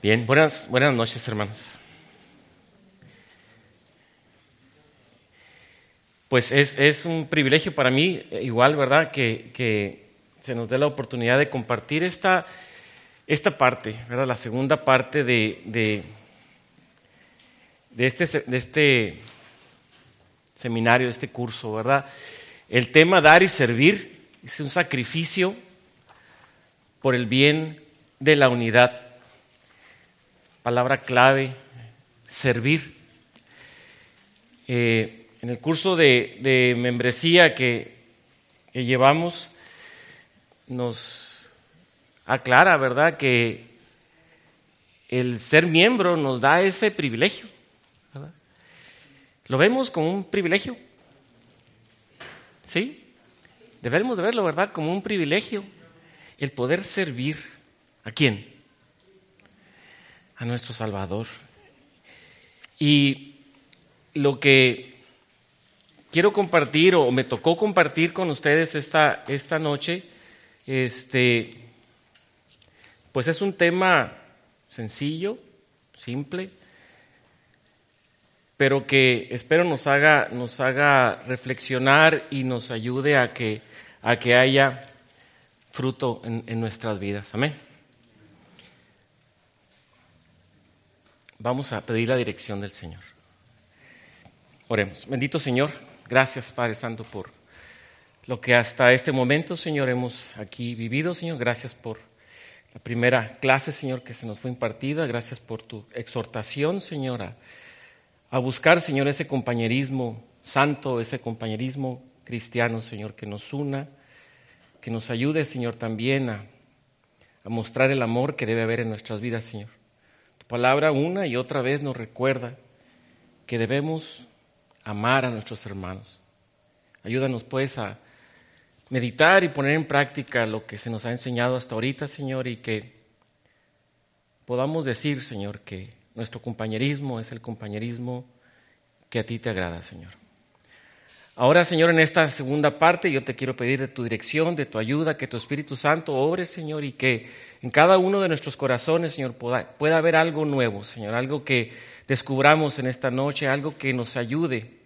Bien, buenas noches, hermanos. Pues es un privilegio para mí, igual, ¿verdad?, que se nos dé la oportunidad de compartir esta parte, ¿verdad?, la segunda parte de este seminario, de este curso, ¿verdad? El tema dar y servir es un sacrificio por el bien de la unidad. Palabra clave, servir. En el curso de membresía que llevamos nos aclara, ¿verdad?, que el ser miembro nos da ese privilegio, ¿verdad? ¿Lo vemos como un privilegio? ¿Sí? Debemos de verlo, ¿verdad?, como un privilegio, el poder servir. ¿A quién? A nuestro Salvador. Y lo que quiero compartir, o me tocó compartir con ustedes esta noche, pues es un tema sencillo, simple, pero que espero nos haga reflexionar y nos ayude a que haya fruto en nuestras vidas. Amén. Vamos a pedir la dirección del Señor. Oremos. Bendito Señor, gracias, Padre Santo, por lo que hasta este momento, Señor, hemos aquí vivido, Señor. Gracias por la primera clase, Señor, que se nos fue impartida. Gracias por tu exhortación, Señor, a buscar, Señor, ese compañerismo santo, ese compañerismo cristiano, Señor, que nos una, que nos ayude, Señor, también a mostrar el amor que debe haber en nuestras vidas, Señor. Tu palabra una y otra vez nos recuerda que debemos amar a nuestros hermanos. Ayúdanos, pues, a meditar y poner en práctica lo que se nos ha enseñado hasta ahorita, Señor, y que podamos decir, Señor, que nuestro compañerismo es el compañerismo que a ti te agrada, Señor. Ahora, Señor, en esta segunda parte yo te quiero pedir de tu dirección, de tu ayuda, que tu Espíritu Santo obre, Señor, y que en cada uno de nuestros corazones, Señor, pueda haber algo nuevo, Señor, algo que descubramos en esta noche, algo que nos ayude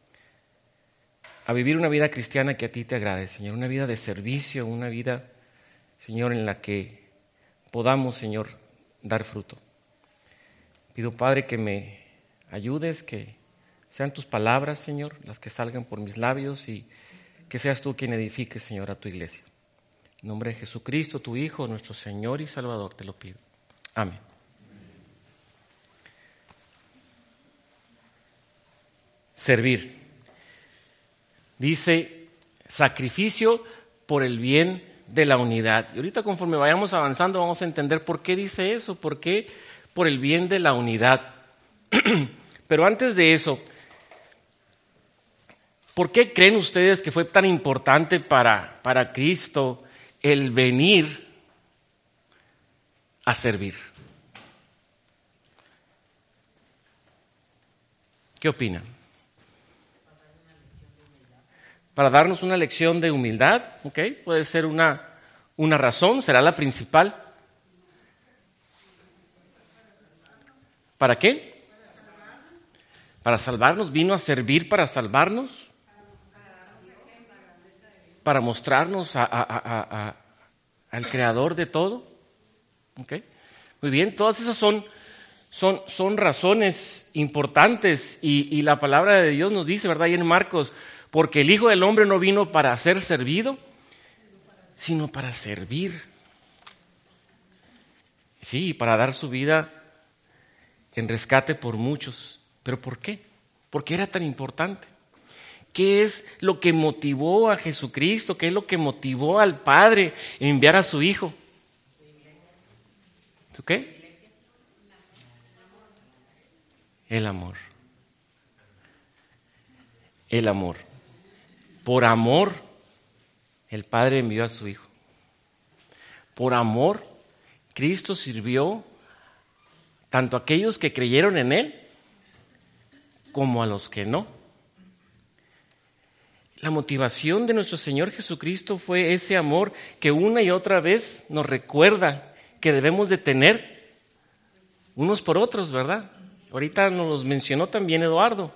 a vivir una vida cristiana que a ti te agrade, Señor, una vida de servicio, una vida, Señor, en la que podamos, Señor, dar fruto. Pido, Padre, que me ayudes, que sean tus palabras, Señor, las que salgan por mis labios, y que seas tú quien edifique, Señor, a tu iglesia. En nombre de Jesucristo, tu Hijo, nuestro Señor y Salvador, te lo pido. Amén. Servir. Dice, sacrificio por el bien de la unidad. Y ahorita, conforme vayamos avanzando, vamos a entender por qué dice eso, por qué por el bien de la unidad. Pero antes de eso, ¿por qué creen ustedes que fue tan importante para Cristo el venir a servir? ¿Qué opinan? Para darnos una lección de humildad, ¿ok? Puede ser una razón, será la principal. ¿Para qué? Para salvarnos, vino a servir para salvarnos, para mostrarnos al Creador de todo. ¿Ok? Muy bien, todas esas son razones importantes, y la palabra de Dios nos dice, ¿verdad?, ahí en Marcos, porque el Hijo del Hombre no vino para ser servido, sino para servir. Sí, para dar su vida en rescate por muchos. ¿Pero por qué? ¿Por qué era tan importante? ¿Qué es lo que motivó a Jesucristo? ¿Qué es lo que motivó al Padre a enviar a su Hijo? ¿Qué? El amor. El amor. Por amor, el Padre envió a su Hijo. Por amor, Cristo sirvió tanto a aquellos que creyeron en Él como a los que no. La motivación de nuestro Señor Jesucristo fue ese amor que una y otra vez nos recuerda que debemos de tener unos por otros, ¿verdad? Ahorita nos los mencionó también Eduardo.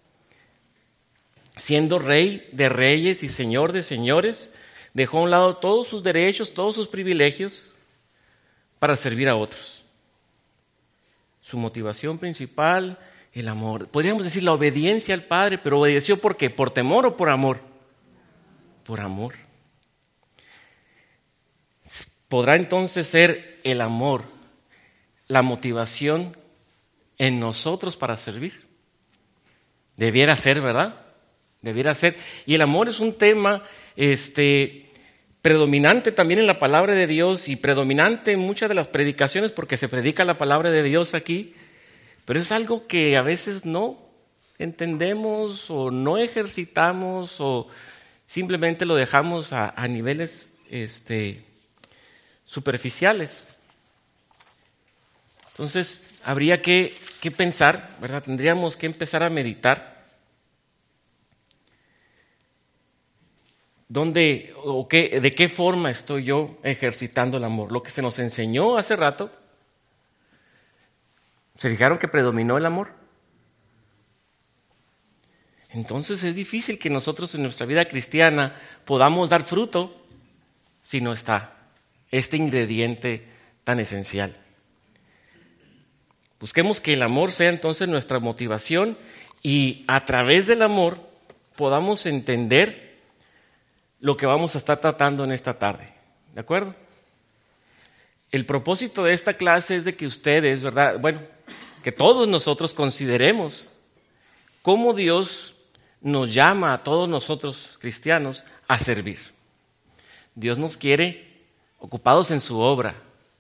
Siendo rey de reyes y señor de señores, dejó a un lado todos sus derechos, todos sus privilegios para servir a otros. Su motivación principal, el amor. Podríamos decir la obediencia al Padre, pero obedeció ¿por qué? ¿Por temor o por amor? Por amor. ¿Podrá entonces ser el amor la motivación en nosotros para servir? Debiera ser, ¿verdad? Debiera ser. Y el amor es un tema predominante también en la palabra de Dios y predominante en muchas de las predicaciones porque se predica la palabra de Dios aquí, pero es algo que a veces no entendemos o no ejercitamos o simplemente lo dejamos a niveles superficiales. Entonces habría que pensar, ¿verdad? Tendríamos que empezar a meditar de qué forma estoy yo ejercitando el amor. Lo que se nos enseñó hace rato, ¿se fijaron que predominó el amor? Entonces es difícil que nosotros en nuestra vida cristiana podamos dar fruto si no está este ingrediente tan esencial. Busquemos que el amor sea entonces nuestra motivación y a través del amor podamos entender lo que vamos a estar tratando en esta tarde. ¿De acuerdo? El propósito de esta clase es de que ustedes, ¿verdad? Bueno, que todos nosotros consideremos cómo Dios nos llama a todos nosotros cristianos a servir. Dios nos quiere ocupados en su obra.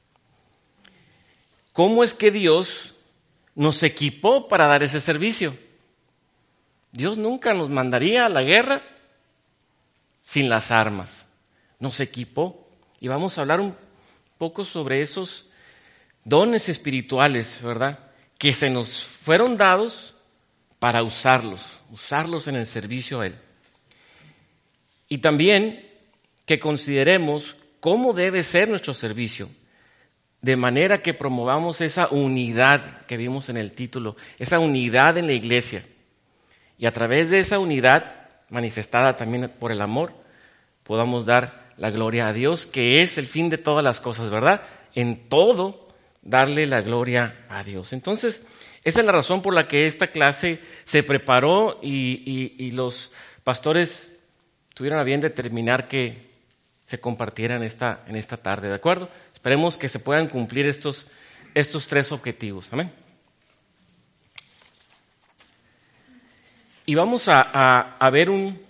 ¿Cómo es que Dios nos equipó para dar ese servicio? Dios nunca nos mandaría a la guerra sin las armas. Nos equipó y vamos a hablar un poco sobre esos dones espirituales, ¿verdad? Que se nos fueron dados para usarlos en el servicio a Él. Y también que consideremos cómo debe ser nuestro servicio, de manera que promovamos esa unidad que vimos en el título, esa unidad en la iglesia. Y a través de esa unidad, manifestada también por el amor, podamos dar la gloria a Dios, que es el fin de todas las cosas, ¿verdad? En todo, darle la gloria a Dios. Entonces, esa es la razón por la que esta clase se preparó y los pastores tuvieron a bien determinar que se compartiera en esta tarde, ¿de acuerdo? Esperemos que se puedan cumplir estos tres objetivos. Amén. Y vamos a ver un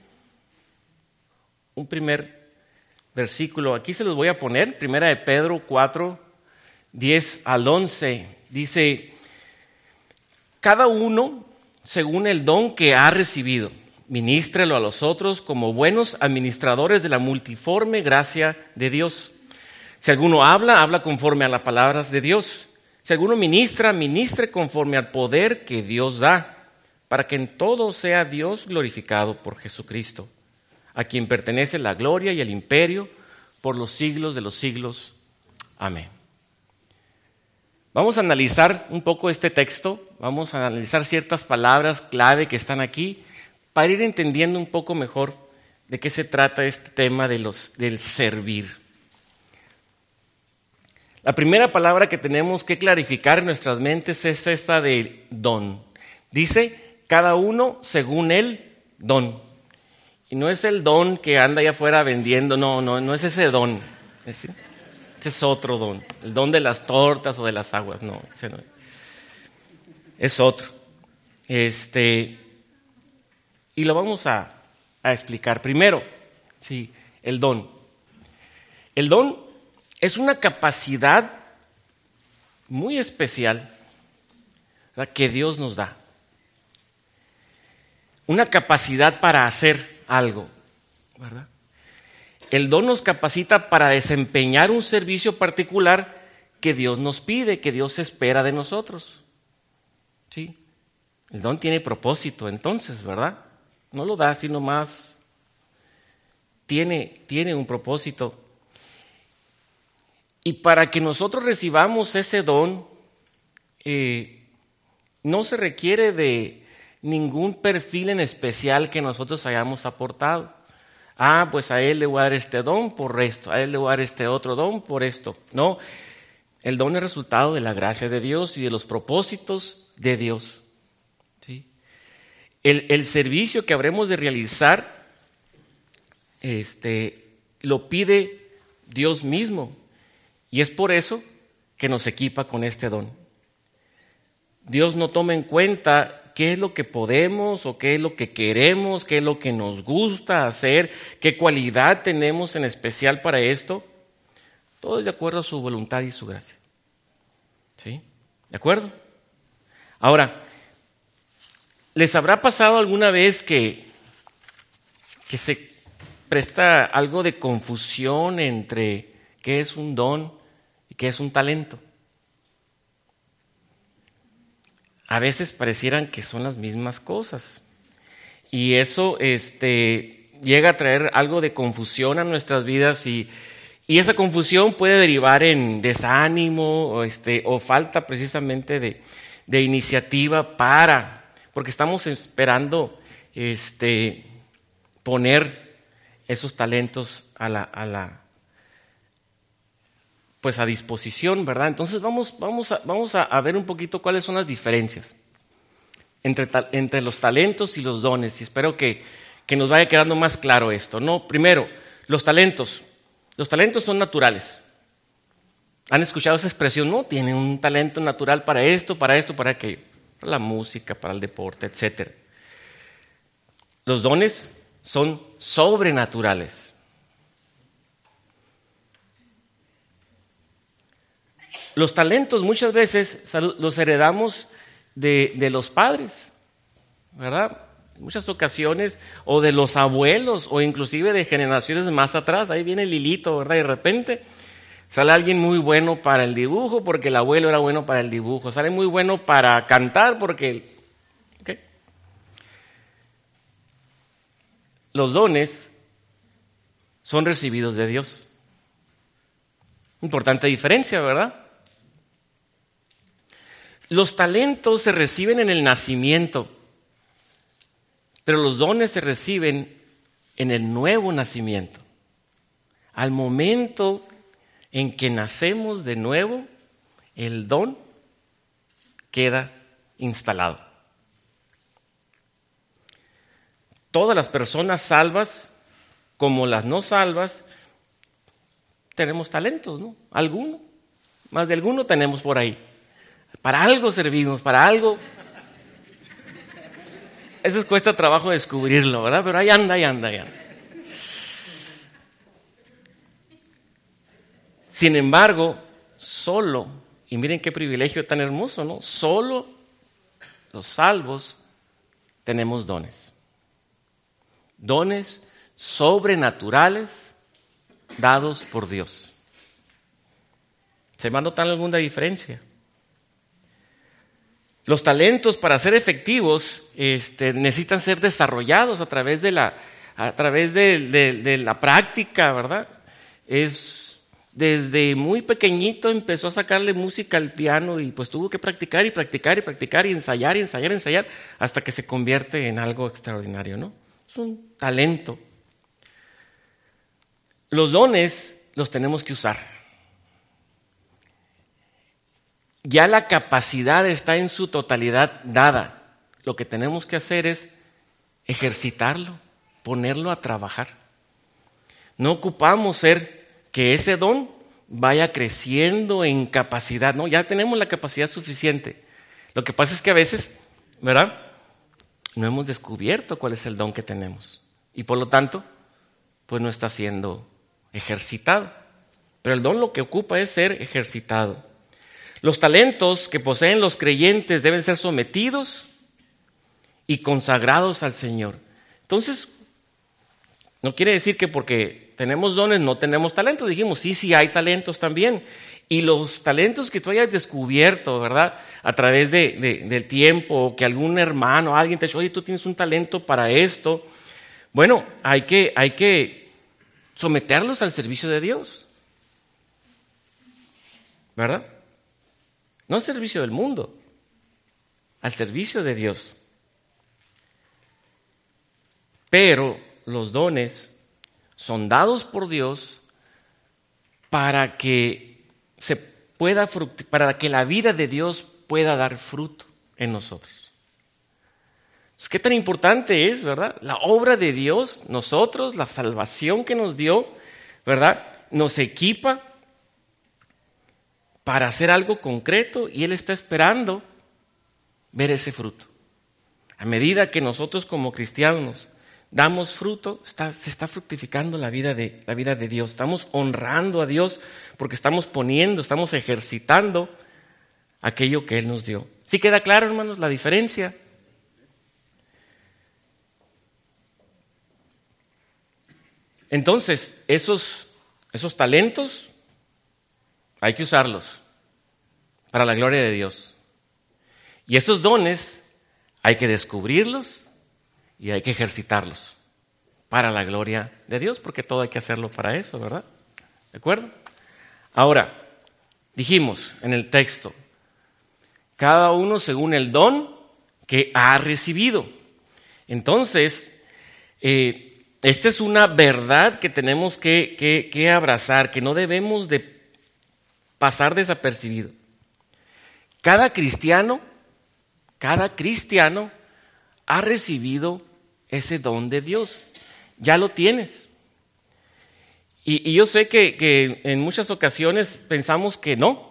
primer versículo. Aquí se los voy a poner. Primera de Pedro 4, 10 al 11. Dice: cada uno según el don que ha recibido, ministrelo a los otros como buenos administradores de la multiforme gracia de Dios. Si alguno habla conforme a las palabras de Dios. Si alguno ministre conforme al poder que Dios da, para que en todo sea Dios glorificado por Jesucristo, a quien pertenece la gloria y el imperio por los siglos de los siglos. Amén. Vamos a analizar un poco este texto, vamos a analizar ciertas palabras clave que están aquí para ir entendiendo un poco mejor de qué se trata este tema del servir. La primera palabra que tenemos que clarificar en nuestras mentes es esta de don. Dice, cada uno según el don. Y no es el don que anda allá afuera vendiendo, no es ese don. Ese es otro don. El don de las tortas o de las aguas, no, ese no es. Es otro. Y lo vamos a explicar. Primero, sí, el don. El don es una capacidad muy especial, ¿verdad?, que Dios nos da. Una capacidad para hacer algo, ¿verdad? El don nos capacita para desempeñar un servicio particular que Dios nos pide, que Dios espera de nosotros. ¿Sí? El don tiene propósito entonces, ¿verdad? No lo da así nomás. Tiene un propósito. Y para que nosotros recibamos ese don no se requiere de ningún perfil en especial que nosotros hayamos aportado. Pues a él le voy a dar este don por esto, a él le voy a dar este otro don por esto. No, el don es resultado de la gracia de Dios y de los propósitos de Dios. ¿Sí? El servicio que habremos de realizar lo pide Dios mismo, y es por eso que nos equipa con este don. Dios no toma en cuenta qué es lo que podemos o qué es lo que queremos, qué es lo que nos gusta hacer, qué cualidad tenemos en especial para esto. Todo es de acuerdo a su voluntad y su gracia. ¿Sí? ¿De acuerdo? Ahora, ¿les habrá pasado alguna vez que se presta algo de confusión entre qué es un don y qué es un talento? A veces parecieran que son las mismas cosas. Y eso llega a traer algo de confusión a nuestras vidas y esa confusión puede derivar en desánimo o falta precisamente de iniciativa porque estamos esperando poner esos talentos a disposición, ¿verdad? Entonces vamos a ver un poquito cuáles son las diferencias entre los talentos y los dones, y espero que nos vaya quedando más claro esto, ¿no? Primero, los talentos. Los talentos son naturales. ¿Han escuchado esa expresión? No, tiene un talento natural para esto, para aquello, para la música, para el deporte, etc. Los dones son sobrenaturales. Los talentos muchas veces los heredamos de los padres, ¿verdad? En muchas ocasiones, o de los abuelos, o inclusive de generaciones más atrás. Ahí viene Lilito, ¿verdad? Y de repente sale alguien muy bueno para el dibujo porque el abuelo era bueno para el dibujo. Sale muy bueno para cantar porque... ¿okay? Los dones son recibidos de Dios. Importante diferencia, ¿verdad? Los talentos se reciben en el nacimiento, pero los dones se reciben en el nuevo nacimiento. Al momento en que nacemos de nuevo, el don queda instalado. Todas las personas salvas, como las no salvas, tenemos talentos, ¿no? Alguno, más de alguno tenemos por ahí. Para algo servimos, para algo. Eso cuesta trabajo descubrirlo, ¿verdad? Pero ahí anda. Sin embargo, solo, y miren qué privilegio tan hermoso, ¿no? Solo los salvos tenemos dones. Dones sobrenaturales dados por Dios. ¿Se va a notar alguna diferencia? Los talentos, para ser efectivos, necesitan ser desarrollados a través de la práctica, ¿verdad? Desde muy pequeñito empezó a sacarle música al piano y pues tuvo que practicar y ensayar hasta que se convierte en algo extraordinario, ¿no? Es un talento. Los dones los tenemos que usar. Ya la capacidad está en su totalidad dada. Lo que tenemos que hacer es ejercitarlo, ponerlo a trabajar. No ocupamos ser que ese don vaya creciendo en capacidad. No, ya tenemos la capacidad suficiente. Lo que pasa es que a veces, ¿verdad?, no hemos descubierto cuál es el don que tenemos. Y por lo tanto, pues no está siendo ejercitado. Pero el don lo que ocupa es ser ejercitado. Los talentos que poseen los creyentes deben ser sometidos y consagrados al Señor. Entonces, no quiere decir que porque tenemos dones no tenemos talentos. Dijimos, sí hay talentos también. Y los talentos que tú hayas descubierto, ¿verdad?, a través del tiempo, o que algún hermano, alguien te dice, oye, tú tienes un talento para esto. Bueno, hay que someterlos al servicio de Dios, ¿verdad? no al servicio del mundo, al servicio de Dios. Pero los dones son dados por Dios para que para que la vida de Dios pueda dar fruto en nosotros. ¿Qué tan importante es, verdad? La obra de Dios, nosotros, la salvación que nos dio, ¿verdad? Nos equipa para hacer algo concreto y Él está esperando ver ese fruto. A medida que nosotros como cristianos damos fruto, se está fructificando la vida de Dios. Estamos honrando a Dios porque estamos ejercitando aquello que Él nos dio. ¿Sí queda claro, hermanos, la diferencia? Entonces, esos talentos hay que usarlos para la gloria de Dios. Y esos dones hay que descubrirlos y hay que ejercitarlos para la gloria de Dios, porque todo hay que hacerlo para eso, ¿verdad? ¿De acuerdo? Ahora, dijimos en el texto, cada uno según el don que ha recibido. Entonces, esta es una verdad que tenemos que abrazar, que no debemos de pasar desapercibido. Cada cristiano ha recibido ese don de Dios. Ya lo tienes. Y yo sé que en muchas ocasiones pensamos que no.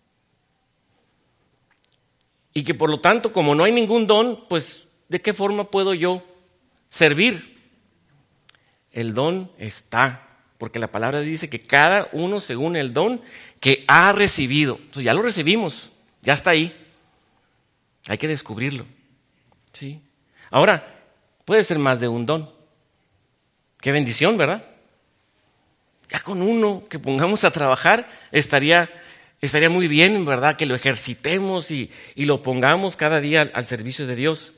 Y que por lo tanto, como no hay ningún don, pues ¿de qué forma puedo yo servir? El don está, porque la palabra dice que cada uno según el don que ha recibido. Entonces ya lo recibimos, ya está ahí. Hay que descubrirlo. ¿Sí? Ahora, puede ser más de un don. Qué bendición, ¿verdad? Ya con uno que pongamos a trabajar estaría muy bien, ¿verdad? Que lo ejercitemos y lo pongamos cada día al servicio de Dios.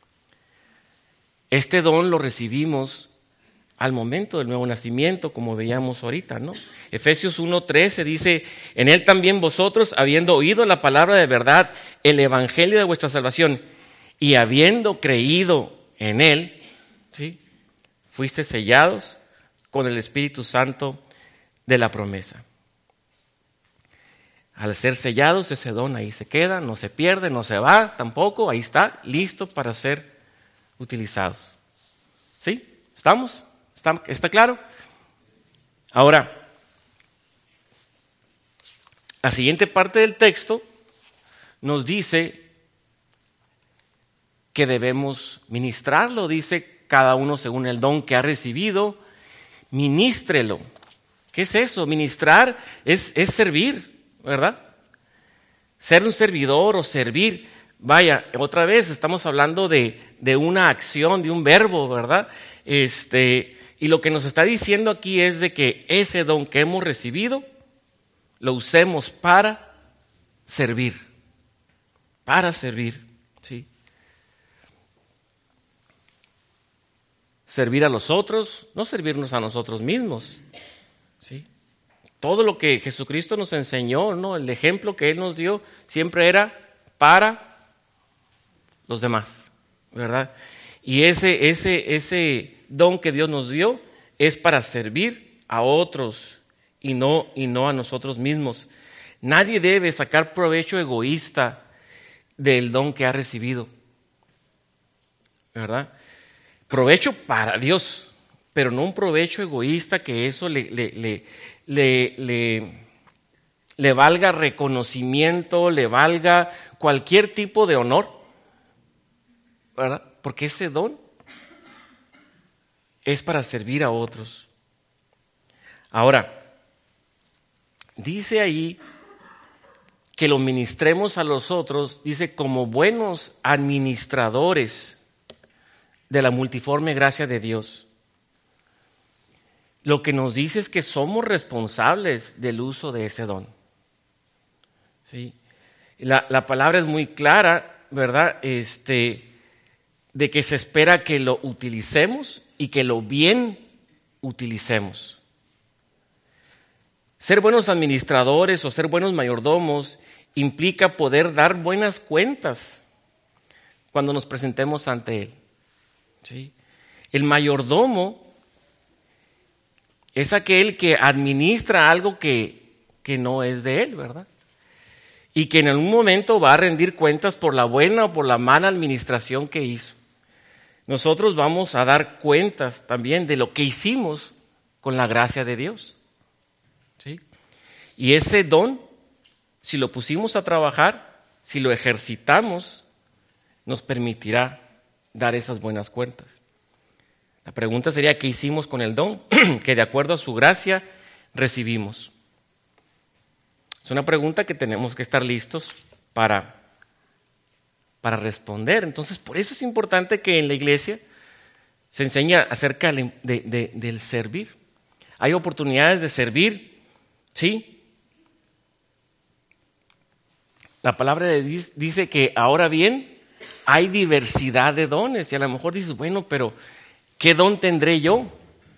Este don lo recibimos al momento del nuevo nacimiento, como veíamos ahorita, ¿no? Efesios 1:13 dice, en Él también vosotros, habiendo oído la palabra de verdad, el evangelio de vuestra salvación, y habiendo creído en Él, ¿sí?, fuiste sellados con el Espíritu Santo de la promesa. Al ser sellados, ese don ahí se queda, no se pierde, no se va tampoco, ahí está, listo para ser utilizados. ¿Sí? ¿Estamos? ¿Está claro? Ahora, la siguiente parte del texto nos dice que debemos ministrarlo, dice cada uno según el don que ha recibido, ministrelo. ¿Qué es eso? Ministrar es servir, ¿verdad? Ser un servidor o servir. Vaya, otra vez estamos hablando de una acción, de un verbo, ¿verdad? Y lo que nos está diciendo aquí es de que ese don que hemos recibido lo usemos para servir, ¿sí? Servir a los otros, no servirnos a nosotros mismos, ¿sí? Todo lo que Jesucristo nos enseñó, ¿no? El ejemplo que Él nos dio siempre era para los demás, ¿verdad? Y ese don que Dios nos dio es para servir a otros y no a nosotros mismos. Nadie debe sacar provecho egoísta del don que ha recibido, ¿verdad? Provecho para Dios, pero no un provecho egoísta que eso le valga reconocimiento, le valga cualquier tipo de honor, ¿verdad? Porque ese don es para servir a otros. Ahora, dice ahí que lo ministremos a los otros, dice como buenos administradores de la multiforme gracia de Dios. Lo que nos dice es que somos responsables del uso de ese don. ¿Sí? La palabra es muy clara, ¿verdad? De que se espera que lo utilicemos y que lo bien utilicemos. Ser buenos administradores o ser buenos mayordomos implica poder dar buenas cuentas cuando nos presentemos ante Él. ¿Sí? El mayordomo es aquel que administra algo que no es de él, ¿verdad? Y que en algún momento va a rendir cuentas por la buena o por la mala administración que hizo. Nosotros vamos a dar cuentas también de lo que hicimos con la gracia de Dios. ¿Sí? Y ese don, si lo pusimos a trabajar, si lo ejercitamos, nos permitirá dar esas buenas cuentas. La pregunta sería, ¿qué hicimos con el don que de acuerdo a su gracia recibimos? Es una pregunta que tenemos que estar listos para responder. Entonces, por eso es importante que en la iglesia se enseñe acerca del servir. Hay oportunidades de servir, ¿sí? La palabra de Dios dice que ahora bien hay diversidad de dones. Y a lo mejor dices, bueno, pero ¿qué don tendré yo?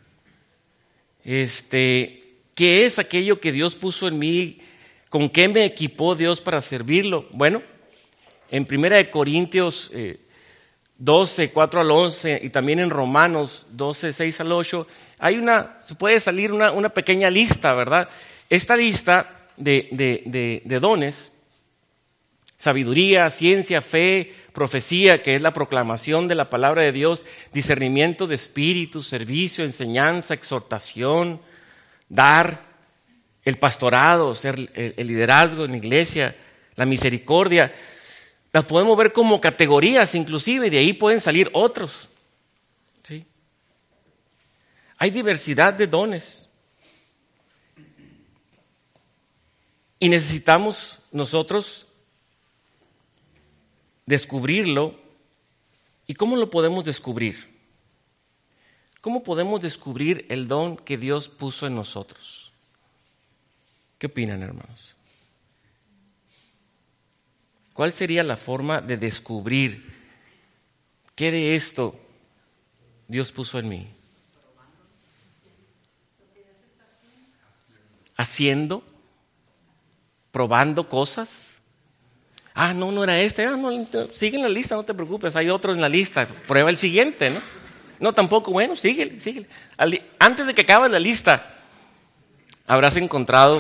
¿Qué es aquello que Dios puso en mí? ¿Con qué me equipó Dios para servirlo? Bueno, en 1 Corintios 12, 4 al 11 y también en Romanos 12, 6 al 8, se puede salir una pequeña lista, ¿verdad? Esta lista de dones, sabiduría, ciencia, fe, profecía, que es la proclamación de la palabra de Dios, discernimiento de espíritu, servicio, enseñanza, exhortación, dar, el pastorado, ser el liderazgo en la iglesia, la misericordia, las podemos ver como categorías inclusive, y de ahí pueden salir otros. ¿Sí? Hay diversidad de dones. Y necesitamos nosotros descubrirlo. ¿Y cómo lo podemos descubrir? ¿Cómo podemos descubrir el don que Dios puso en nosotros? ¿Qué opinan, hermanos? ¿Cuál sería la forma de descubrir qué de esto Dios puso en mí? Haciendo, probando cosas. No era este. No, sigue en la lista, no te preocupes, hay otro en la lista. Prueba el siguiente, ¿no? No, tampoco, bueno, síguele. Antes de que acabes la lista, habrás encontrado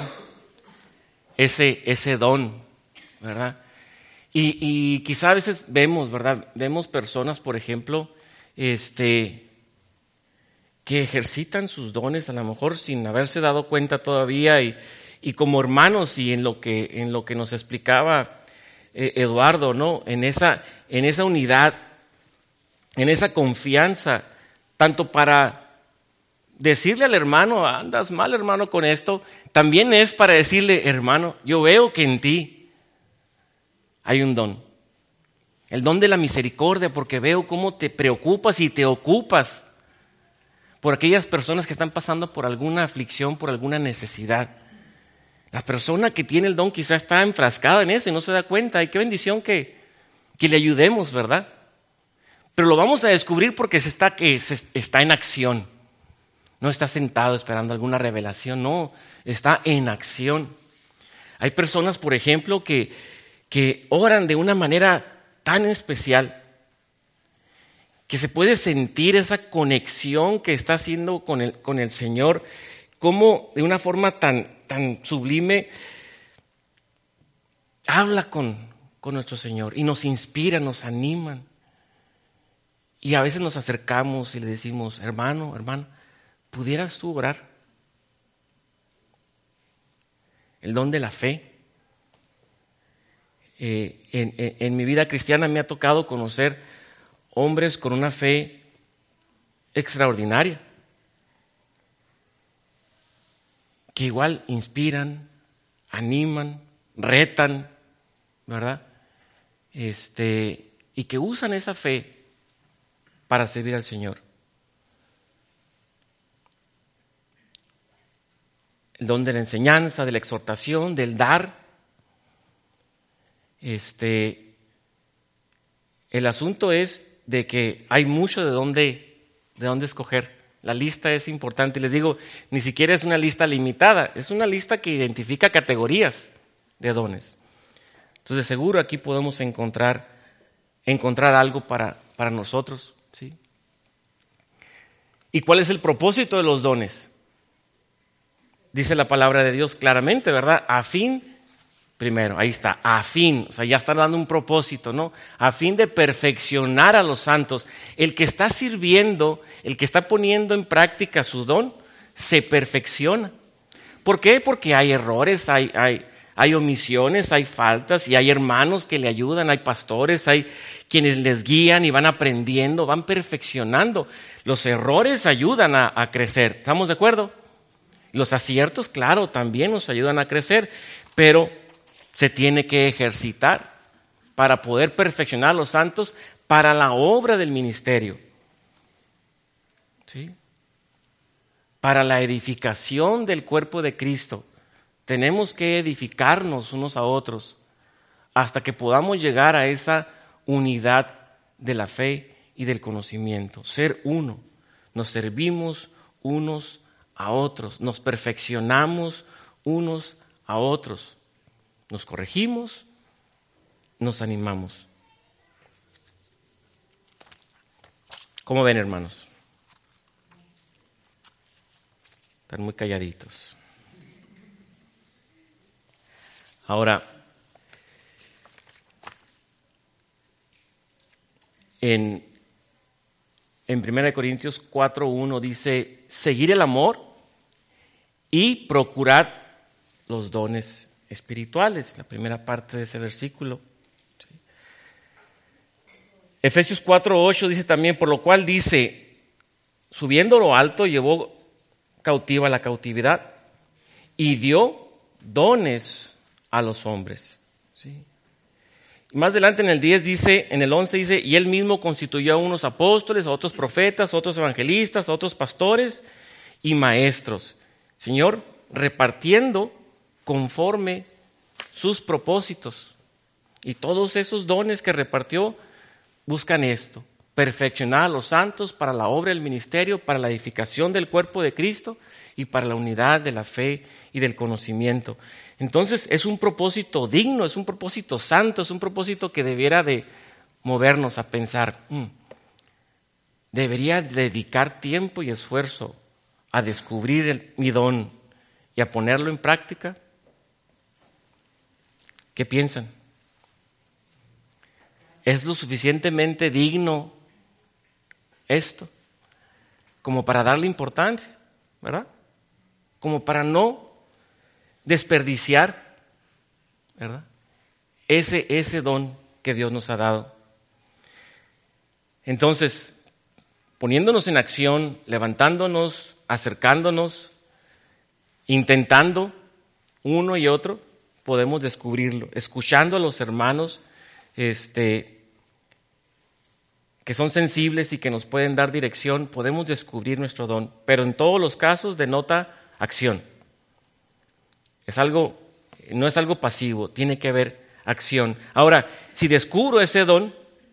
ese don, ¿verdad? Y quizá a veces vemos, ¿verdad? Vemos personas, por ejemplo, que ejercitan sus dones a lo mejor sin haberse dado cuenta todavía y como hermanos y en lo que nos explicaba Eduardo, ¿no? En esa unidad, en esa confianza, tanto para decirle al hermano, andas mal, hermano, con esto, también es para decirle, hermano, yo veo que en ti hay un don. El don de la misericordia, porque veo cómo te preocupas y te ocupas por aquellas personas que están pasando por alguna aflicción, por alguna necesidad. La persona que tiene el don quizá está enfrascada en eso y no se da cuenta. Y qué bendición que le ayudemos, ¿verdad? Pero lo vamos a descubrir porque está en acción. No está sentado esperando alguna revelación, no, está en acción. Hay personas, por ejemplo, que oran de una manera tan especial que se puede sentir esa conexión que está haciendo con el Señor, como de una forma tan sublime habla con nuestro Señor y nos inspira, nos animan. Y a veces nos acercamos y le decimos, hermano, ¿pudieras tú orar? El don de la fe. En mi vida cristiana me ha tocado conocer hombres con una fe extraordinaria, que igual inspiran, animan, retan, ¿verdad? Y que usan esa fe para servir al Señor. El don de la enseñanza, de la exhortación, del dar. El asunto es de que hay mucho de dónde escoger. La lista es importante. Y les digo, ni siquiera es una lista limitada, es una lista que identifica categorías de dones. Entonces, seguro aquí podemos encontrar algo para nosotros, ¿sí? ¿Y cuál es el propósito de los dones? Dice la palabra de Dios claramente, ¿verdad? A fin, primero, ahí está, a fin, o sea, ya está dando un propósito, ¿no? A fin de perfeccionar a los santos. El que está sirviendo, el que está poniendo en práctica su don, se perfecciona. ¿Por qué? Porque hay errores, hay omisiones, hay faltas, y hay hermanos que le ayudan, hay pastores, hay quienes les guían y van aprendiendo, van perfeccionando. Los errores ayudan a crecer, ¿estamos de acuerdo? Los aciertos, claro, también nos ayudan a crecer, pero se tiene que ejercitar para poder perfeccionar a los santos para la obra del ministerio, ¿sí? Para la edificación del cuerpo de Cristo. Tenemos que edificarnos unos a otros hasta que podamos llegar a esa unidad de la fe y del conocimiento. Ser uno. Nos servimos unos a otros. Nos perfeccionamos unos a otros. Nos corregimos, nos animamos. ¿Cómo ven, hermanos? Están muy calladitos. Ahora, en 1 Corintios 4:1 dice, seguir el amor y procurar los dones espirituales, la primera parte de ese versículo. ¿Sí? Efesios 4:8 dice también, por lo cual dice, subiendo lo alto llevó cautiva la cautividad y dio dones a los hombres. ¿Sí? Y más adelante en el 10 dice, en el 11 dice, y él mismo constituyó a unos apóstoles, a otros profetas, a otros evangelistas, a otros pastores y maestros. Señor, repartiendo conforme sus propósitos. Y todos esos dones que repartió buscan esto, perfeccionar a los santos para la obra del ministerio, para la edificación del cuerpo de Cristo y para la unidad de la fe y del conocimiento. Entonces es un propósito digno, es un propósito santo, es un propósito que debiera de movernos a pensar, debería dedicar tiempo y esfuerzo a descubrir mi don y a ponerlo en práctica. ¿Qué piensan? ¿Es lo suficientemente digno esto como para darle importancia, verdad? Como para no desperdiciar, ¿verdad? Ese don que Dios nos ha dado. Entonces, poniéndonos en acción, levantándonos, acercándonos, intentando uno y otro, podemos descubrirlo. Escuchando a los hermanos que son sensibles y que nos pueden dar dirección, podemos descubrir nuestro don. Pero en todos los casos denota acción. No es algo pasivo, tiene que haber acción. Ahora, si descubro ese don,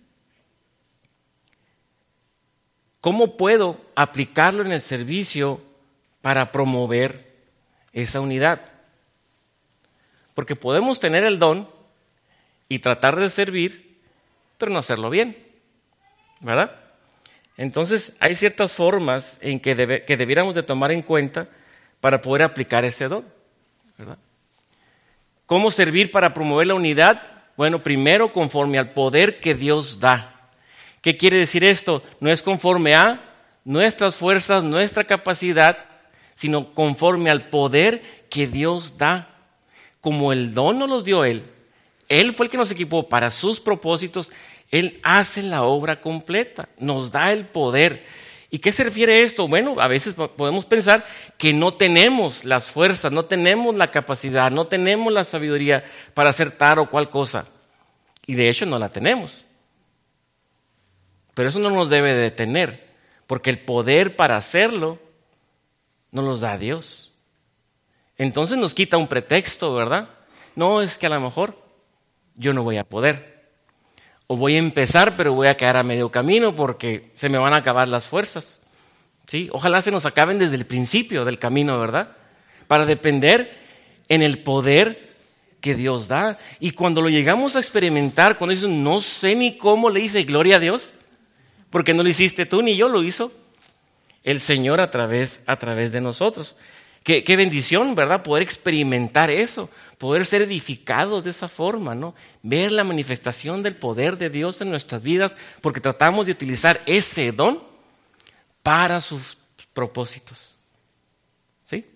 ¿cómo puedo aplicarlo en el servicio para promover esa unidad? Porque podemos tener el don y tratar de servir, pero no hacerlo bien, ¿verdad? Entonces, hay ciertas formas en que debiéramos de tomar en cuenta para poder aplicar ese don, ¿verdad? ¿Cómo servir para promover la unidad? Bueno, primero conforme al poder que Dios da. ¿Qué quiere decir esto? No es conforme a nuestras fuerzas, nuestra capacidad, sino conforme al poder que Dios da. Como el don nos los dio Él fue el que nos equipó para sus propósitos, Él hace la obra completa, nos da el poder. ¿Y qué se refiere a esto? Bueno, a veces podemos pensar que no tenemos las fuerzas, no tenemos la capacidad, no tenemos la sabiduría para hacer tal o cual cosa. Y de hecho no la tenemos. Pero eso no nos debe de detener, porque el poder para hacerlo nos lo da Dios. Entonces nos quita un pretexto, ¿verdad? No, es que a lo mejor yo no voy a poder. O voy a empezar, pero voy a quedar a medio camino porque se me van a acabar las fuerzas. ¿Sí? Ojalá se nos acaben desde el principio del camino, ¿verdad? Para depender en el poder que Dios da. Y cuando lo llegamos a experimentar, cuando dices, no sé ni cómo, le dice gloria a Dios, porque no lo hiciste tú ni yo, lo hizo el Señor a través de nosotros. Qué bendición, ¿verdad? Poder experimentar eso, poder ser edificados de esa forma, ¿no? Ver la manifestación del poder de Dios en nuestras vidas, porque tratamos de utilizar ese don para sus propósitos. ¿Sí?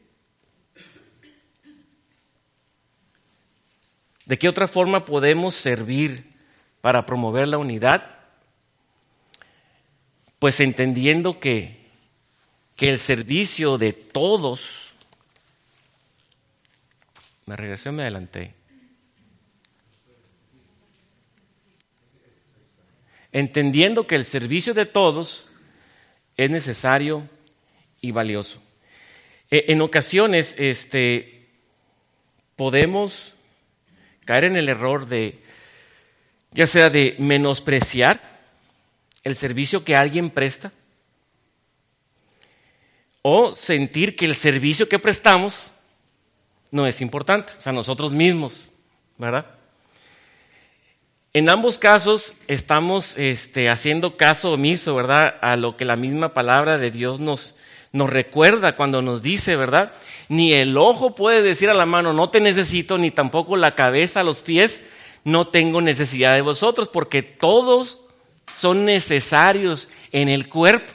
¿De qué otra forma podemos servir para promover la unidad? Pues entendiendo que el servicio de todos, me regresé o me adelanté. Entendiendo que el servicio de todos es necesario y valioso. En ocasiones podemos caer en el error de, ya sea de menospreciar el servicio que alguien presta, o sentir que el servicio que prestamos no es importante, o sea, nosotros mismos, ¿verdad? En ambos casos estamos haciendo caso omiso, ¿verdad?, a lo que la misma palabra de Dios nos recuerda cuando nos dice, ¿verdad? Ni el ojo puede decir a la mano, no te necesito, ni tampoco la cabeza a los pies, no tengo necesidad de vosotros, porque todos son necesarios en el cuerpo.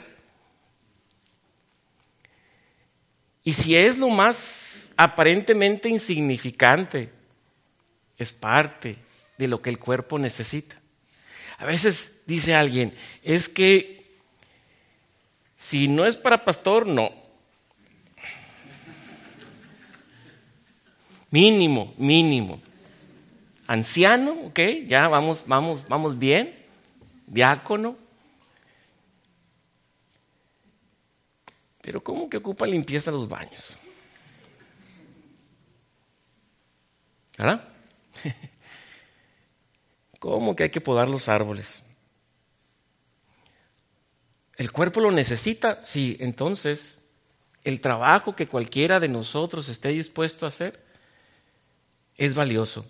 Y si es lo más aparentemente insignificante, es parte de lo que el cuerpo necesita. A veces dice alguien, es que si no es para pastor, no. Mínimo. Anciano, ok, ya vamos bien. Diácono. Pero ¿cómo que ocupa limpieza los baños? ¿Verdad? ¿Cómo que hay que podar los árboles? ¿El cuerpo lo necesita? Sí, entonces el trabajo que cualquiera de nosotros esté dispuesto a hacer es valioso.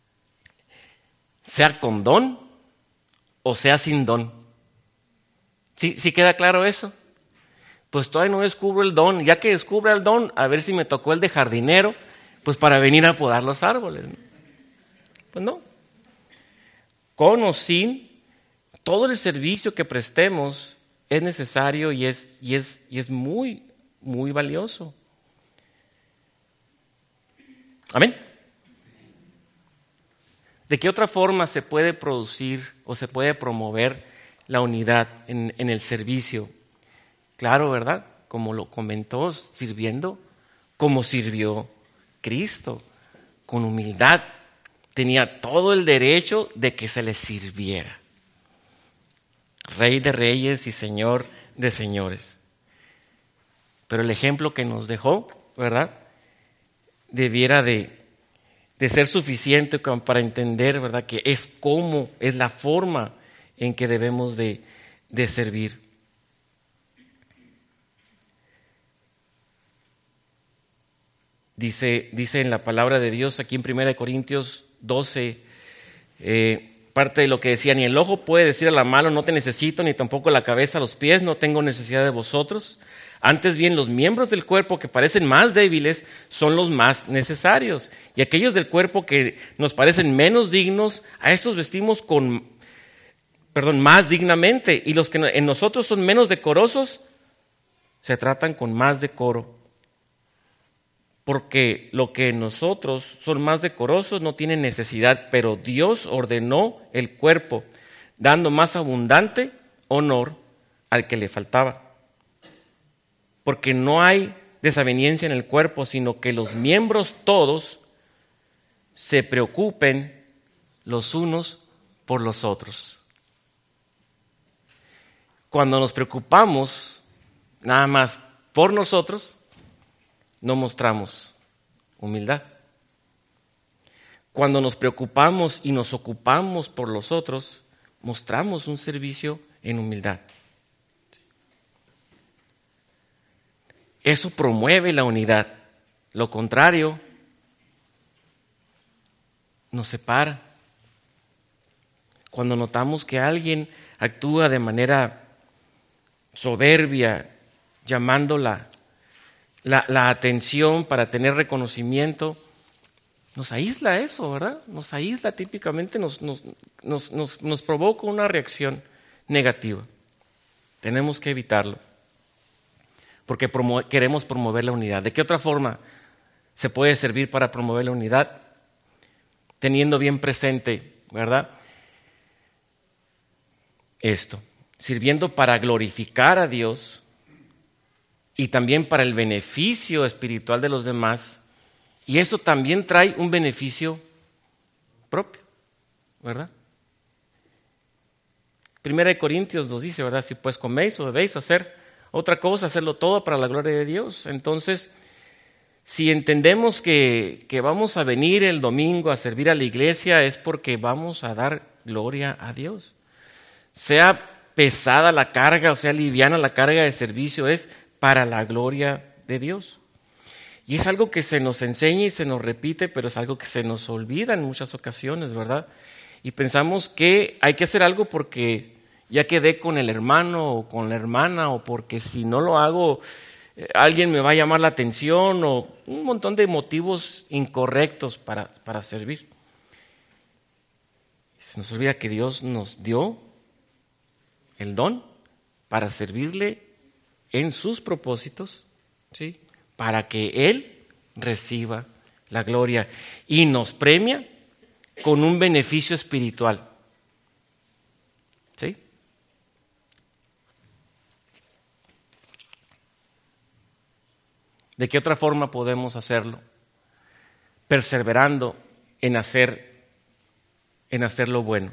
Sea con don o sea sin don. ¿Sí queda claro eso? Pues todavía no descubro el don. Ya que descubra el don, a ver si me tocó el de jardinero, pues para venir a podar los árboles. Pues no. Con o sin, todo el servicio que prestemos es necesario y es muy, muy valioso. Amén. ¿De qué otra forma se puede producir o se puede promover la unidad en el servicio? Claro, ¿verdad? Como lo comentó, sirviendo como sirvió Cristo, con humildad. Tenía todo el derecho de que se le sirviera. Rey de reyes y Señor de señores. Pero el ejemplo que nos dejó, ¿verdad?, debiera de ser suficiente para entender, ¿verdad?, que es la forma en que debemos de servir. Dice en la palabra de Dios aquí en 1 Corintios 12, parte de lo que decía, ni el ojo puede decir a la mano, no te necesito, ni tampoco la cabeza a los pies, no tengo necesidad de vosotros. Antes bien, los miembros del cuerpo que parecen más débiles son los más necesarios. Y aquellos del cuerpo que nos parecen menos dignos, a estos vestimos más dignamente. Y los que en nosotros son menos decorosos, se tratan con más decoro. Porque lo que en nosotros son más decorosos no tienen necesidad, pero Dios ordenó el cuerpo, dando más abundante honor al que le faltaba. Porque no hay desaveniencia en el cuerpo, sino que los miembros todos se preocupen los unos por los otros. Cuando nos preocupamos nada más por nosotros, no mostramos humildad. Cuando nos preocupamos y nos ocupamos por los otros, mostramos un servicio en humildad. Eso promueve la unidad. Lo contrario nos separa. Cuando notamos que alguien actúa de manera soberbia, llamando la atención para tener reconocimiento, nos aísla eso, ¿verdad? Nos aísla típicamente, nos provoca una reacción negativa. Tenemos que evitarlo, porque queremos promover la unidad. ¿De qué otra forma se puede servir para promover la unidad? Teniendo bien presente, ¿verdad?, esto, sirviendo para glorificar a Dios y también para el beneficio espiritual de los demás, y eso también trae un beneficio propio, ¿verdad? Primera de Corintios nos dice, ¿verdad? Si pues coméis o bebéis o hacer otra cosa, hacerlo todo para la gloria de Dios. Entonces, si entendemos que vamos a venir el domingo a servir a la iglesia, es porque vamos a dar gloria a Dios. Sea pesada la carga o sea liviana la carga de servicio, es para la gloria de Dios. Y es algo que se nos enseña y se nos repite, pero es algo que se nos olvida en muchas ocasiones, ¿verdad? Y pensamos que hay que hacer algo porque ya quedé con el hermano o con la hermana, o porque si no lo hago alguien me va a llamar la atención, o un montón de motivos incorrectos para servir. Se nos olvida que Dios nos dio el don para servirle en sus propósitos, ¿sí?, para que Él reciba la gloria y nos premia con un beneficio espiritual, ¿sí? ¿De qué otra forma podemos hacerlo? Perseverando en hacer lo bueno.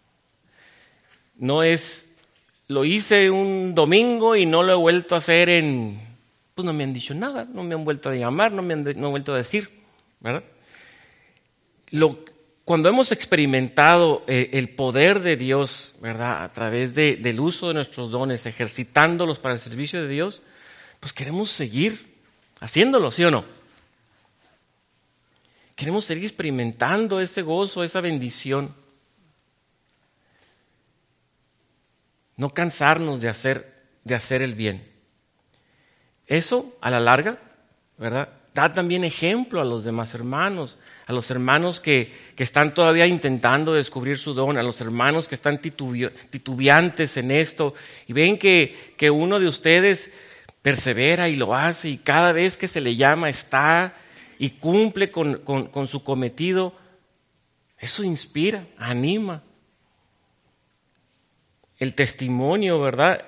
No es, lo hice un domingo y no lo he vuelto a hacer pues no me han dicho nada, no me han vuelto a llamar, no me han vuelto a decir, ¿verdad? Cuando hemos experimentado el poder de Dios, ¿verdad?, a través del uso de nuestros dones, ejercitándolos para el servicio de Dios, pues queremos seguir haciéndolo, ¿sí o no? Queremos seguir experimentando ese gozo, esa bendición. No cansarnos de hacer el bien. Eso, a la larga, ¿verdad?, da también ejemplo a los demás hermanos, a los hermanos que están todavía intentando descubrir su don, a los hermanos que están titubeantes en esto, y ven que uno de ustedes persevera y lo hace, y cada vez que se le llama está y cumple con su cometido. Eso inspira, anima. El testimonio, ¿verdad?,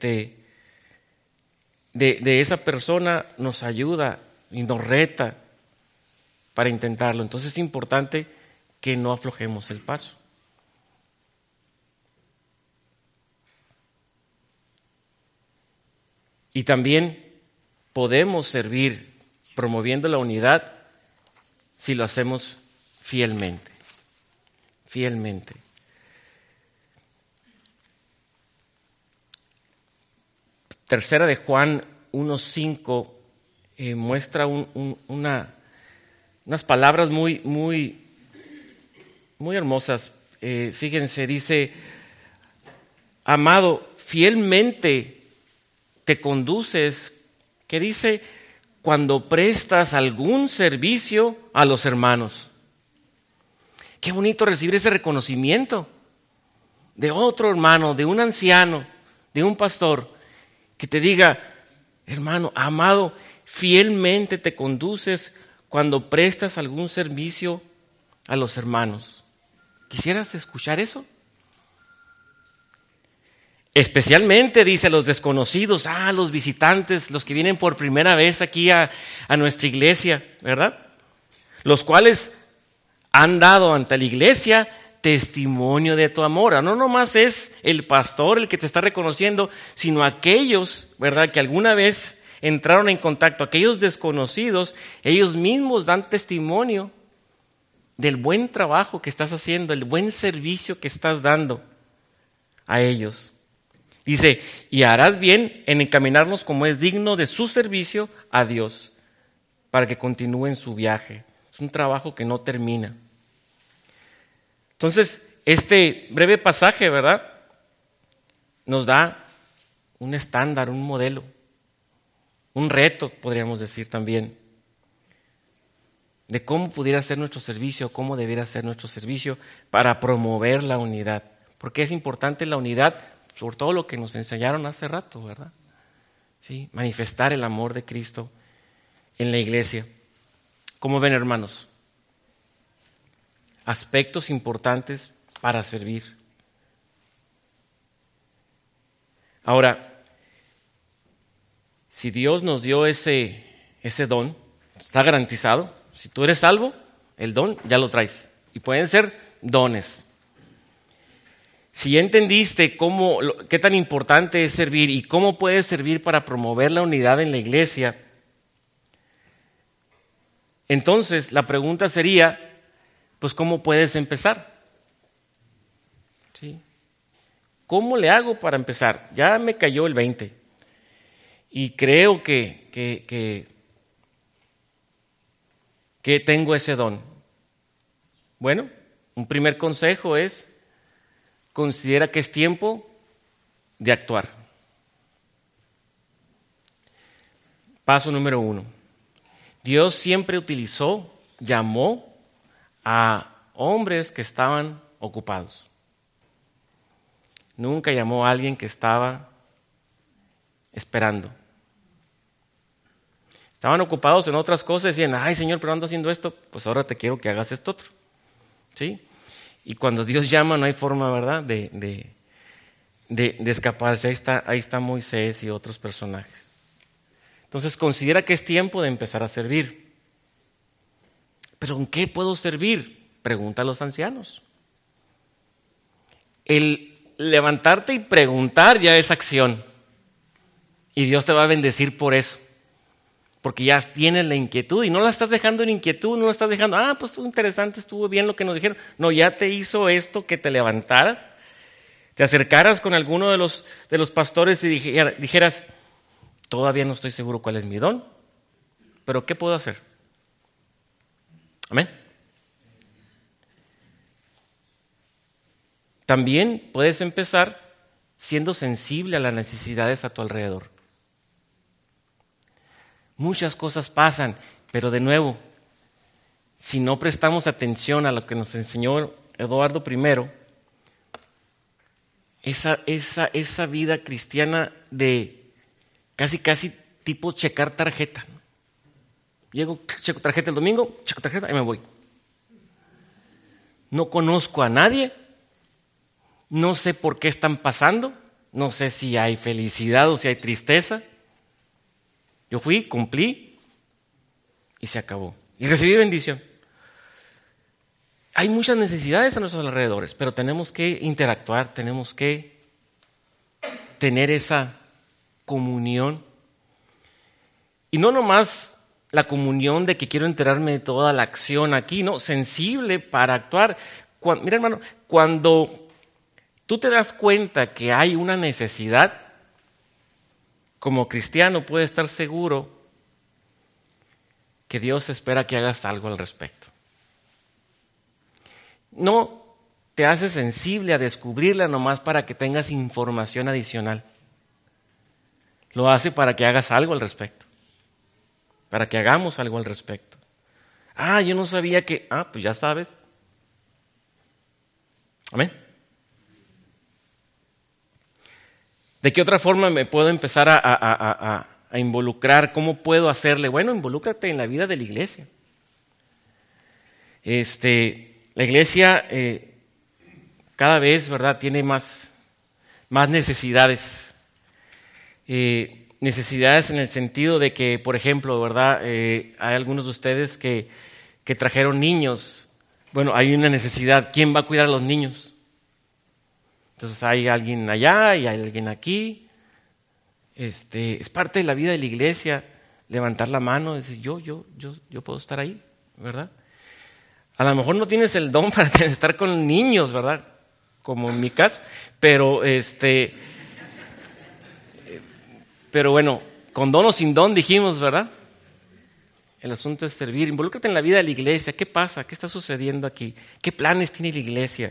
de esa persona nos ayuda y nos reta para intentarlo. Entonces es importante que no aflojemos el paso. Y también podemos servir promoviendo la unidad si lo hacemos fielmente. Fielmente. Tercera de Juan 1:5 muestra unas palabras muy hermosas. Fíjense, dice: amado, fielmente te conduces, que dice, cuando prestas algún servicio a los hermanos. Qué bonito recibir ese reconocimiento de otro hermano, de un anciano, de un pastor, que te diga: hermano, amado, fielmente te conduces cuando prestas algún servicio a los hermanos. ¿Quisieras escuchar eso? Especialmente, dice, a los desconocidos, a los visitantes, los que vienen por primera vez aquí a nuestra iglesia, ¿verdad? Los cuales han dado ante la iglesia testimonio de tu amor. No nomás es el pastor el que te está reconociendo, sino aquellos, ¿verdad?, que alguna vez entraron en contacto, aquellos desconocidos, ellos mismos dan testimonio del buen trabajo que estás haciendo, el buen servicio que estás dando a ellos. Dice: y harás bien en encaminarnos como es digno de su servicio a Dios, para que continúen su viaje. Es un trabajo que no termina. Entonces, este breve pasaje, ¿verdad?, nos da un estándar, un modelo, un reto, podríamos decir también, de cómo pudiera ser nuestro servicio, cómo debiera ser nuestro servicio para promover la unidad. Porque es importante la unidad, sobre todo lo que nos enseñaron hace rato, ¿verdad? Sí, manifestar el amor de Cristo en la iglesia. ¿Cómo ven, hermanos? Aspectos importantes para servir. Ahora, si Dios nos dio ese don, está garantizado. Si tú eres salvo, el don ya lo traes. Y pueden ser dones. Si ya entendiste qué tan importante es servir y cómo puedes servir para promover la unidad en la iglesia, entonces la pregunta sería, pues, ¿cómo puedes empezar? ¿Sí? ¿Cómo le hago para empezar? Ya me cayó el 20 y creo que tengo ese don. Bueno, un primer consejo es: considera que es tiempo de actuar. Paso número 1. Dios siempre llamó a hombres que estaban ocupados. Nunca llamó a alguien que estaba esperando. Estaban ocupados en otras cosas y decían: ay, Señor, pero ando haciendo esto, pues ahora te quiero que hagas esto otro. ¿Sí? Y cuando Dios llama no hay forma, ¿verdad?, de escaparse. Ahí está Moisés y otros personajes. Entonces considera que es tiempo de empezar a servir. ¿Pero en qué puedo servir? Pregunta a los ancianos. El levantarte y preguntar ya es acción. Y Dios te va a bendecir por eso. Porque ya tienes la inquietud y no la estás dejando en inquietud, no la estás dejando, pues estuvo interesante, estuvo bien lo que nos dijeron. No, ya te hizo esto que te levantaras, te acercaras con alguno de los pastores y dijeras: todavía no estoy seguro cuál es mi don, pero ¿qué puedo hacer? Amén. También puedes empezar siendo sensible a las necesidades a tu alrededor. Muchas cosas pasan, pero de nuevo, si no prestamos atención a lo que nos enseñó Eduardo I, esa vida cristiana de casi tipo checar tarjeta. Llego, checo tarjeta el domingo, checo tarjeta y me voy. No conozco a nadie, no sé por qué están pasando, no sé si hay felicidad o si hay tristeza. Yo fui, cumplí y se acabó. Y recibí bendición. Hay muchas necesidades a nuestros alrededores, pero tenemos que interactuar, tenemos que tener esa comunión. Y no nomás la comunión de que quiero enterarme de toda la acción aquí, no, sensible para actuar. Mira, hermano, cuando tú te das cuenta que hay una necesidad, como cristiano puedes estar seguro que Dios espera que hagas algo al respecto. No te hace sensible a descubrirla nomás para que tengas información adicional. Lo hace para que hagas algo al respecto. Para que hagamos algo al respecto. Yo no sabía que... pues ya sabes. Amén. ¿De qué otra forma me puedo empezar a involucrar? ¿Cómo puedo hacerle? Bueno, involúcrate en la vida de la iglesia. La iglesia cada vez, ¿verdad?, tiene más necesidades. Necesidades en el sentido de que, por ejemplo, ¿verdad?, hay algunos de ustedes que trajeron niños. Bueno, hay una necesidad. ¿Quién va a cuidar a los niños? Entonces hay alguien allá y hay alguien aquí. Es parte de la vida de la iglesia levantar la mano y decir: yo puedo estar ahí, ¿verdad? A lo mejor no tienes el don para estar con niños, ¿verdad?, como en mi caso, pero bueno, con don o sin don dijimos, ¿verdad? El asunto es servir. Involúcrate en la vida de la iglesia. ¿Qué pasa? ¿Qué está sucediendo aquí? ¿Qué planes tiene la iglesia?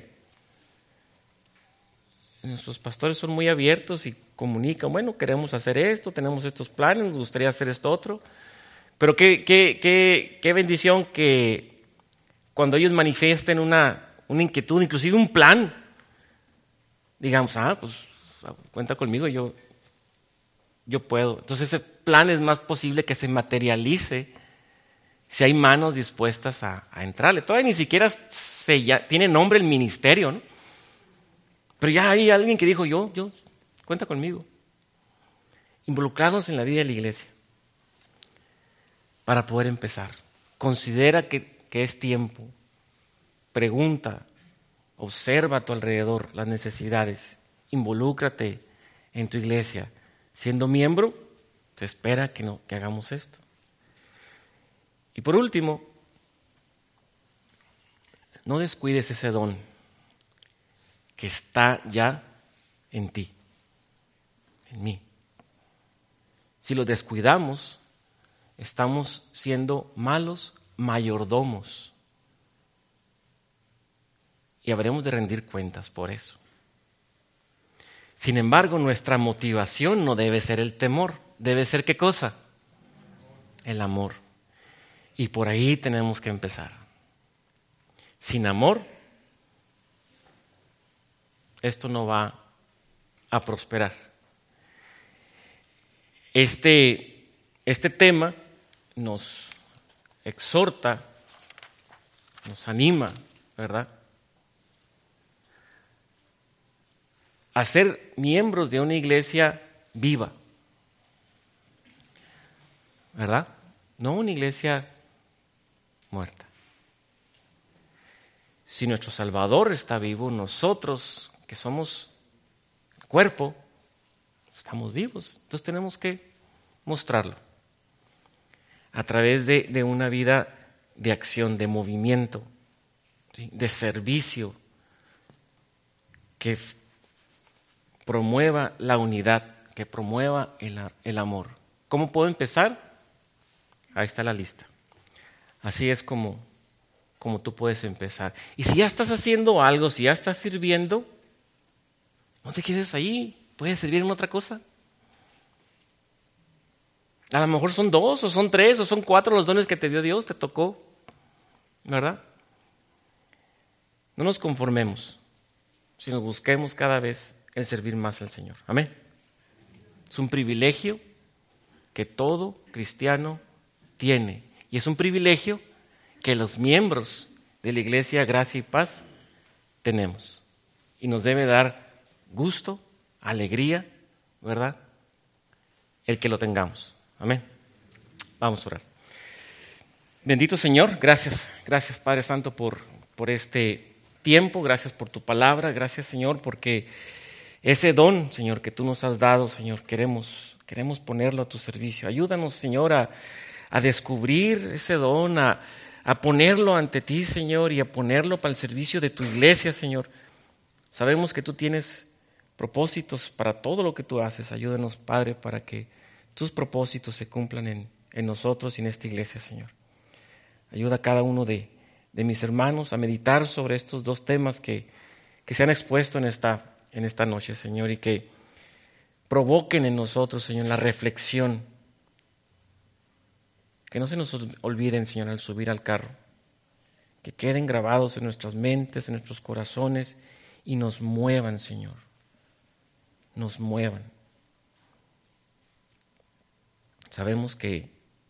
Nuestros pastores son muy abiertos y comunican, bueno, queremos hacer esto, tenemos estos planes, nos gustaría hacer esto otro. Pero qué bendición que cuando ellos manifiesten una inquietud, inclusive un plan, digamos, pues cuenta conmigo, yo puedo. Entonces ese plan es más posible que se materialice si hay manos dispuestas a entrarle. Todavía ni siquiera tiene nombre el ministerio, ¿no? Pero ya hay alguien que dijo, yo, cuenta conmigo. Involucrarnos en la vida de la iglesia para poder empezar. Considera que es tiempo. Pregunta, observa a tu alrededor las necesidades. Involúcrate en tu iglesia. Siendo miembro, se espera que hagamos esto. Y por último, no descuides ese don que está ya en ti, en mí. Si lo descuidamos, estamos siendo malos mayordomos y habremos de rendir cuentas por eso. Sin embargo, nuestra motivación no debe ser el temor, debe ser ¿qué cosa? El amor. Y por ahí tenemos que empezar. Sin amor, esto no va a prosperar. Este tema nos exhorta, nos anima, ¿verdad?, a ser miembros de una iglesia viva, ¿verdad? No una iglesia muerta. Si nuestro Salvador está vivo, nosotros que somos el cuerpo, estamos vivos. Entonces tenemos que mostrarlo a través de una vida de acción, de movimiento, ¿sí?, de servicio, que promueva la unidad, que promueva el amor. ¿Cómo puedo empezar? Ahí está la lista. Así es como tú puedes empezar. Y si ya estás haciendo algo, si ya estás sirviendo, no te quedes ahí. Puedes servir en otra cosa. A lo mejor son 2, o son 3, o son 4 los dones que te dio Dios, te tocó, ¿verdad? No nos conformemos, sino busquemos cada vez el servir más al Señor. Amén. Es un privilegio que todo cristiano tiene. Y es un privilegio que los miembros de la Iglesia Gracia y Paz tenemos. Y nos debe dar gusto, alegría, ¿verdad?, el que lo tengamos. Amén. Vamos a orar. Bendito Señor, gracias Padre Santo por este tiempo, gracias por tu palabra, gracias Señor porque ese don, Señor, que tú nos has dado, Señor, queremos ponerlo a tu servicio. Ayúdanos, Señor, a descubrir ese don, a ponerlo ante ti, Señor, y a ponerlo para el servicio de tu iglesia, Señor. Sabemos que tú tienes propósitos para todo lo que tú haces. Ayúdanos, Padre, para que tus propósitos se cumplan en nosotros y en esta iglesia, Señor. Ayuda a cada uno de mis hermanos a meditar sobre estos 2 temas que se han expuesto en esta noche, Señor, y que provoquen en nosotros, Señor, la reflexión. Que no se nos olviden, Señor, al subir al carro. Que queden grabados en nuestras mentes, en nuestros corazones y nos muevan, Señor. Nos muevan. Sabemos que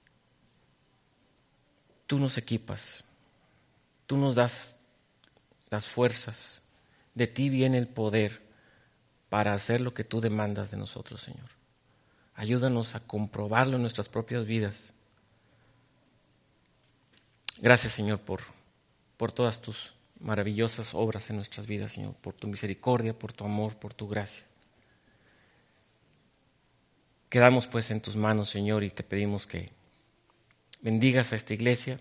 tú nos equipas, tú nos das las fuerzas, de ti viene el poder para hacer lo que tú demandas de nosotros, Señor. Ayúdanos a comprobarlo en nuestras propias vidas. Gracias, Señor, por todas tus maravillosas obras en nuestras vidas, Señor, por tu misericordia, por tu amor, por tu gracia. Quedamos pues en tus manos, Señor, y te pedimos que bendigas a esta iglesia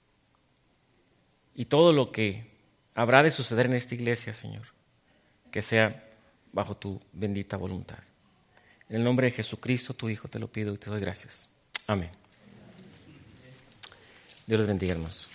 y todo lo que habrá de suceder en esta iglesia, Señor, que sea bajo tu bendita voluntad. En el nombre de Jesucristo, tu Hijo, te lo pido y te doy gracias. Amén. Dios les bendiga, hermanos.